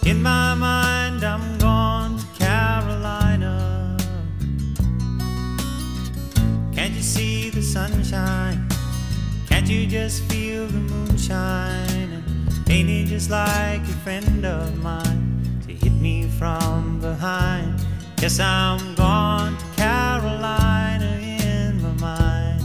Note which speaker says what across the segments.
Speaker 1: In my mind I'm gone to Carolina. Can't you see the sunshine? Can't you just feel the moonshine? And ain't it just like a friend of mine to hit me from behind? Guess I'm gone to Carolina in my mind.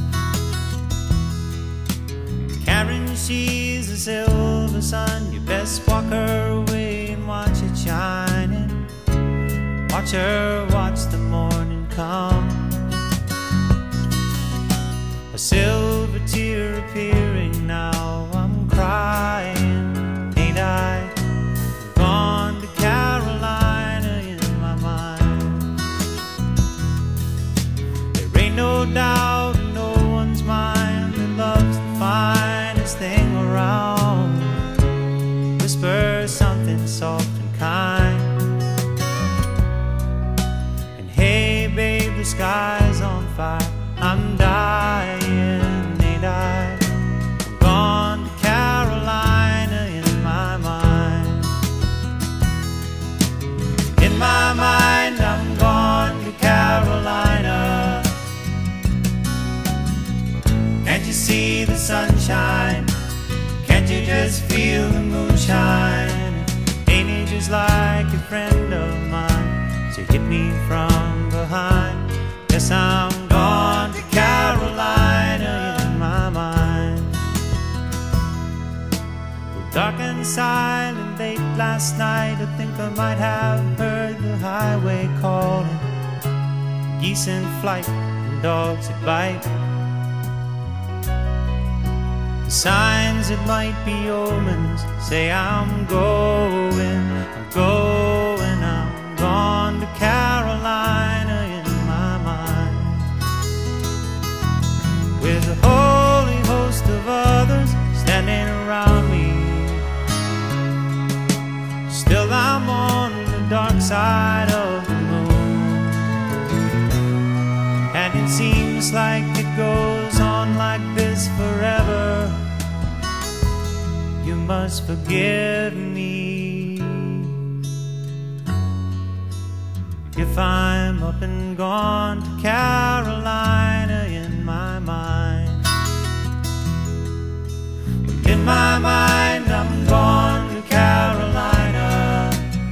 Speaker 1: Karen, she's a silver sun. You best walk her away and watch it shining. Watch her watch the morning come. A silver tear appearing now. I'm crying, ain't I? Gone to Carolina in my mind. There ain't no doubt in no one's mind that love's the finest thing around. Whisper something soft and kind. And hey babe, the sky's on fire. I'm dying, ain't I? I'm gone to Carolina in my mind. In my mind I'm gone to Carolina. Can't you see the sunshine? Can't you just feel the moonshine? Ain't it just like a friend of mine to hit me from behind? Yes, I'm gone to Carolina in my mind. Well, dark and silent late last night, I think I might have heard the highway calling. Geese in flight and dogs that bite. The signs that might be omens say I'm going, I'm going, I'm gone to Carolina in my mind. With a holy host of others standing around me, still I'm on the dark side of the moon. And it seems like it goes on like this forever. You must forgive me if I'm up and gone to Carolina in my mind. In my mind I'm gone to Carolina.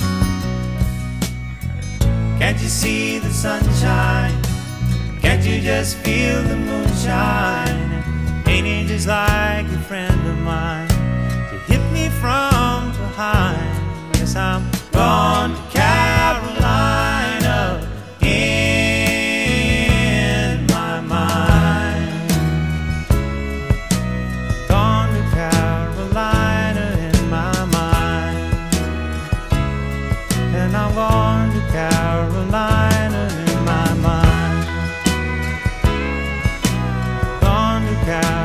Speaker 1: Can't you see the sunshine? Can't you just feel the moonshine? Ain't it just like a friend of mine to hit me from behind? Yes, I'm gone to Carolina in my mind. Gone to Carolina in my mind. And I'm gone to Carolina in my mind. Gone to Carolina.